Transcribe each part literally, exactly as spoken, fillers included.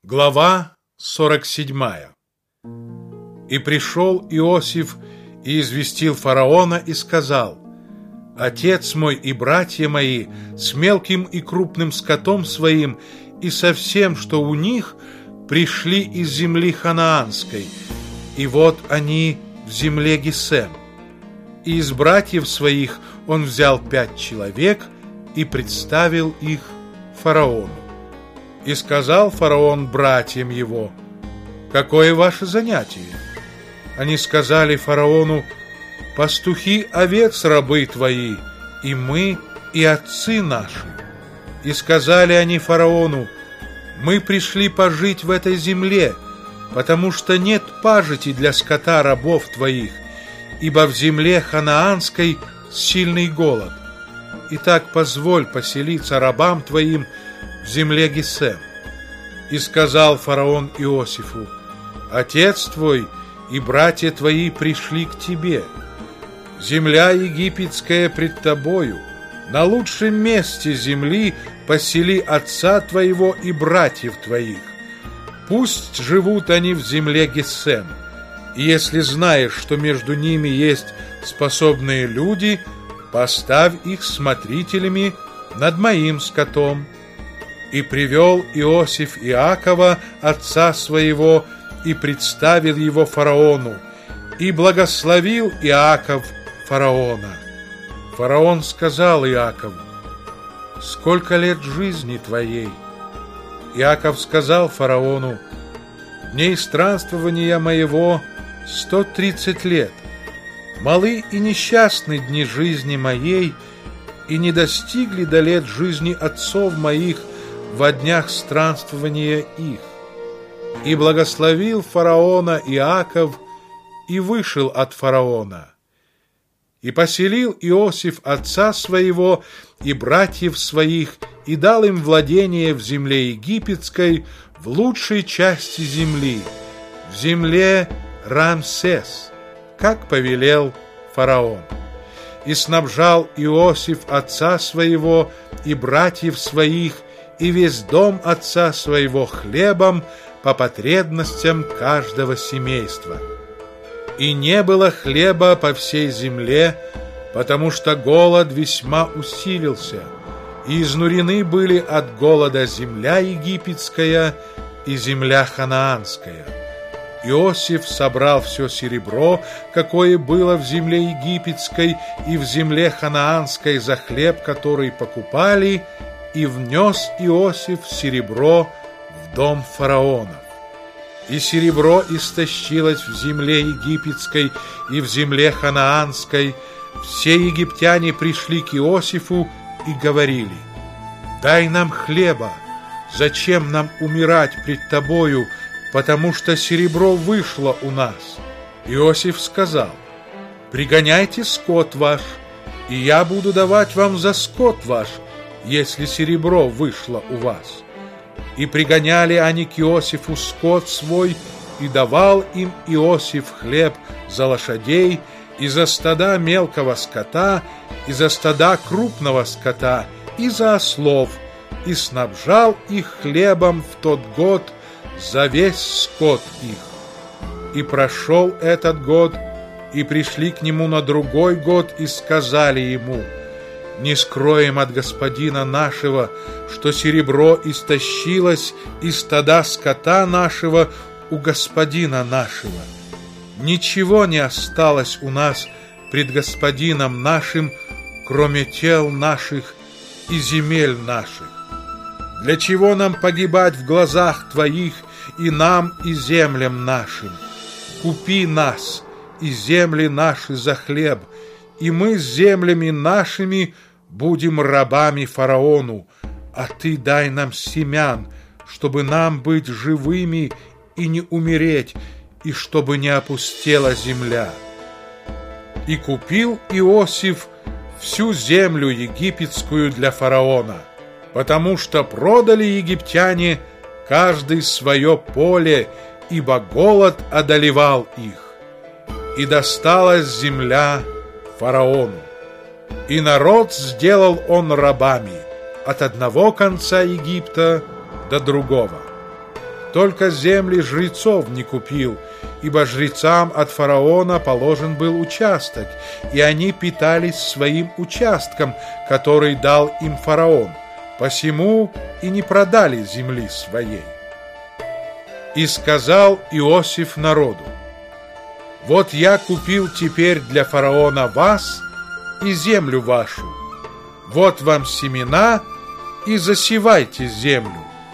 Глава сорок седьмая. И пришел Иосиф и известил фараона и сказал: «Отец мой и братья мои с мелким и крупным скотом своим и со всем, что у них, пришли из земли ханаанской, и вот они в земле Гесем. И из братьев своих он взял пять человек и представил их фараону. И сказал фараон братьям его: какое ваше занятие? Они сказали фараону: пастухи овец рабы твои, и мы, и отцы наши. И сказали они фараону: мы пришли пожить в этой земле, потому что нет пажити для скота рабов твоих, ибо в земле ханаанской сильный голод. Итак, позволь поселиться рабам твоим в земле Гесем. И сказал фараон Иосифу: отец твой и братья твои пришли к тебе. Земля египетская пред тобою. На лучшем месте земли посели отца твоего и братьев твоих. Пусть живут они в земле Гесем. И если знаешь, что между ними есть способные люди, поставь их смотрителями над моим скотом. И привел Иосиф Иакова, отца своего, и представил его фараону, и благословил Иаков фараона. Фараон сказал Иакову: сколько лет жизни твоей? Иаков сказал фараону: дней странствования моего сто тридцать лет. Малы и несчастны дни жизни моей, и не достигли до лет жизни отцов моих во днях странствования их. И благословил фараона Иаков, и вышел от фараона. И поселил Иосиф отца своего и братьев своих, и дал им владение в земле египетской, в лучшей части земли, в земле Рамсес, как повелел фараон. И снабжал Иосиф отца своего и братьев своих, и весь дом отца своего хлебом по потребностям каждого семейства. И не было хлеба по всей земле, потому что голод весьма усилился, и изнурены были от голода земля египетская и земля ханаанская. Иосиф собрал все серебро, какое было в земле египетской и в земле ханаанской за хлеб, который покупали, и внес Иосиф серебро в дом фараонов. И серебро истощилось в земле египетской и в земле ханаанской. Все египтяне пришли к Иосифу и говорили: дай нам хлеба, зачем нам умирать пред тобою, потому что серебро вышло у нас. Иосиф сказал: пригоняйте скот ваш, и я буду давать вам за скот ваш, если серебро вышло у вас. И пригоняли они к Иосифу скот свой, и давал им Иосиф хлеб за лошадей, и за стада мелкого скота, и за стада крупного скота, и за ослов, и снабжал их хлебом в тот год за весь скот их. И прошел этот год, и пришли к нему на другой год, и сказали ему: не скроем от господина нашего, что серебро истощилось из стада скота нашего у господина нашего. Ничего не осталось у нас пред господином нашим, кроме тел наших и земель наших. Для чего нам погибать в глазах твоих, и нам, и землям нашим? Купи нас и земли наши за хлеб, и мы с землями нашими будем рабами фараону, а ты дай нам семян, чтобы нам быть живыми и не умереть, и чтобы не опустела земля. И купил Иосиф всю землю египетскую для фараона, потому что продали египтяне каждый свое поле, ибо голод одолевал их. И досталась земля фараону. И народ сделал он рабами от одного конца Египта до другого. только земли жрецов не купил, ибо жрецам от фараона положен был участок, и они питались своим участком, который дал им фараон, посему и не продали земли своей. И сказал Иосиф народу: вот я купил теперь для фараона вас и землю вашу, вот вам семена, и засевайте землю.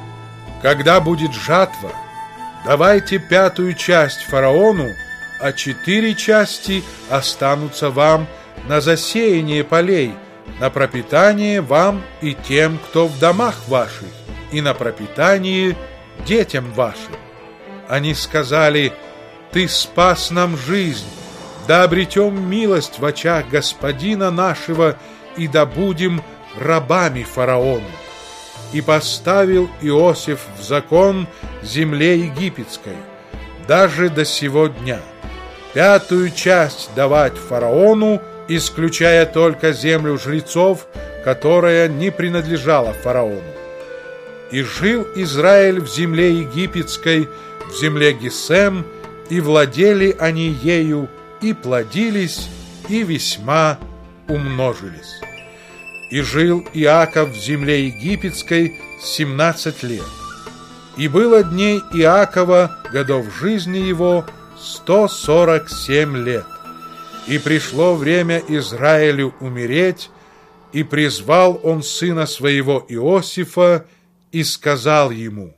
Когда будет жатва, давайте пятую часть фараону, а четыре части останутся вам на засеяние полей, на пропитание вам и тем, кто в домах ваших, и на пропитание детям вашим. Они сказали: ты спас нам жизнь, да обретем милость в очах господина нашего, и да будем рабами фараону. И поставил Иосиф в закон земле египетской, даже до сего дня, пятую часть давать фараону, исключая только землю жрецов, которая не принадлежала фараону. И жил Израиль в земле египетской, в земле Гесем, и владели они ею, и плодились, и весьма умножились. И жил Иаков в земле египетской семнадцать лет. И было дней Иакова, годов жизни его, сто сорок семь лет. И пришло время Израилю умереть, и призвал он сына своего Иосифа, и сказал ему: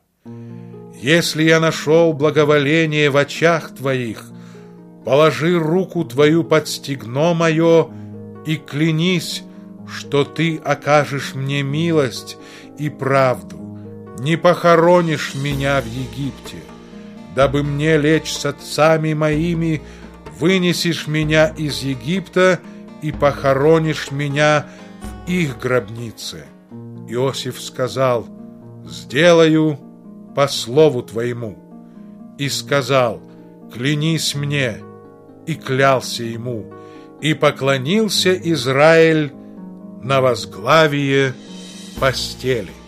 если я нашел благоволение в очах твоих, положи руку твою под стегно мое и клянись, что ты окажешь мне милость и правду, не похоронишь меня в Египте, дабы мне лечь с отцами моими, вынесешь меня из Египта и похоронишь меня в их гробнице. Иосиф сказал: сделаю по слову твоему. И сказал: клянись мне. И клялся ему, и поклонился Израиль на возглавие постели.